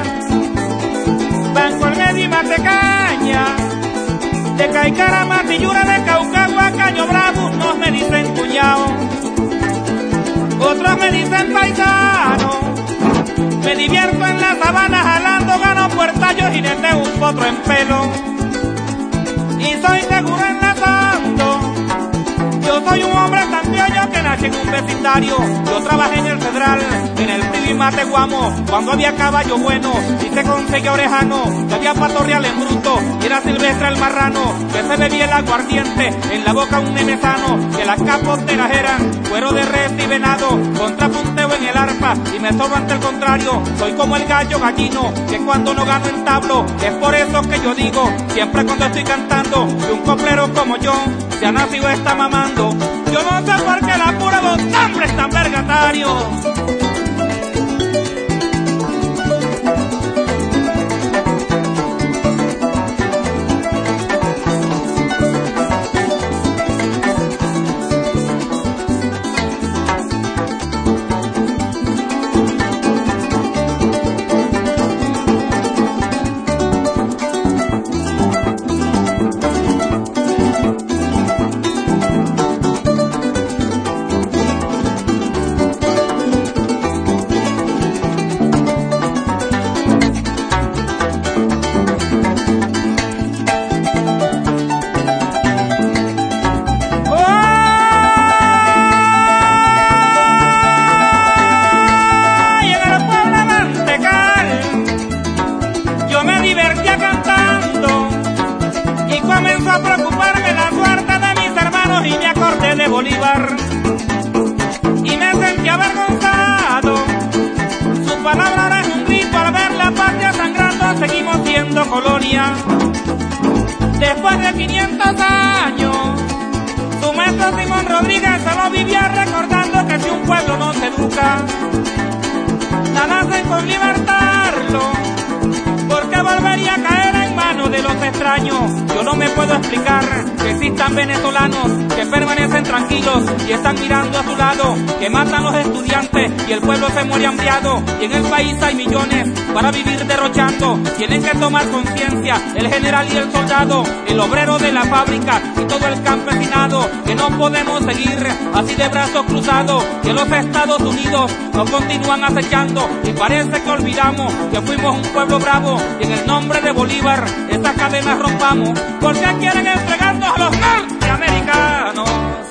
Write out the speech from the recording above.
Banco el medio y Matecaña, de Caicara, Matillura, de Caucagua, Caño Bravo, unos me dicen cuñado, otros me dicen paisano. Me divierto en la sabana jalando, gano puertallos y jineteo un potro en pelo. Y soy seguro enlazando. Yo soy un hombre tan pioño que nací en un vecindario. Yo trabajé en el Federal, en el Privi Mateguamo, cuando había caballo bueno y se conseguía orejano, que había pato real en bruto y era silvestre el marrano, que se bebía el aguardiente, en la boca un nemesano, que las capoteras eran cuero de res y venado, contrapunteo en el arpa y me sobro ante el contrario. Soy como el gallo gallino, que cuando no gano entablo. Es por eso que yo digo, siempre cuando estoy cantando, que un coplero como yo se ha nacido está mamando. Yo no sé por qué la pura los hombres tan vergatarios. A preocuparme la suerte de mis hermanos y me acordé de Bolívar y me sentí avergonzado. Su palabra ahora es un grito al ver la patria sangrando. Seguimos siendo colonia después de 500 años. Su maestro Simón Rodríguez se lo vivía recordando que si un pueblo no se educa, nada hacen con libertarlo, porque volvería a caer en manos de los extraños. Yo no me puedo explicar que existan venezolanos que permanecen tranquilos y están mirando a su lado, que matan a los estudiantes y el pueblo se muere hambriado. Y en el país hay millones para vivir derrochando. Tienen que tomar conciencia el general y el soldado, el obrero de la fábrica y todo el campesinado, que no podemos seguir así de brazos cruzados, que los Estados Unidos nos continúan acechando y parece que olvidamos que fuimos un pueblo bravo y en el nombre de Bolívar estas cadenas rompamos. ¿Por qué quieren entregarnos a los norteamericanos?